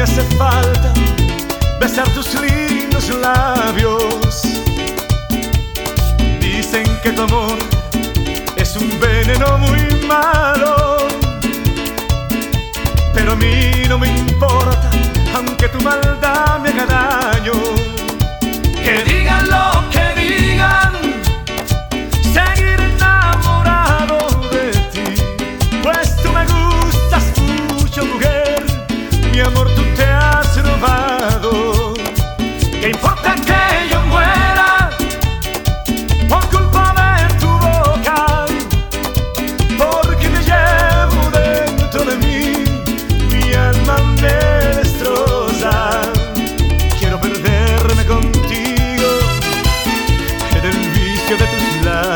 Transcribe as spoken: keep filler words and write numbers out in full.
me hace falta besar tus lindos labios. Dicen que tu amor es un veneno muy malo, pero a mí no me importa, aunque tu maldad me haga daño. Que digan lo que digan, seguiré enamorado de ti, pues tú me gustas mucho, mujer. Mi amor, tú te has robado. ¿Qué importa que yo muera por culpa de tu boca? Porque te llevo dentro de mí, mi alma me destroza. Quiero perderme contigo en el vicio de tus labios.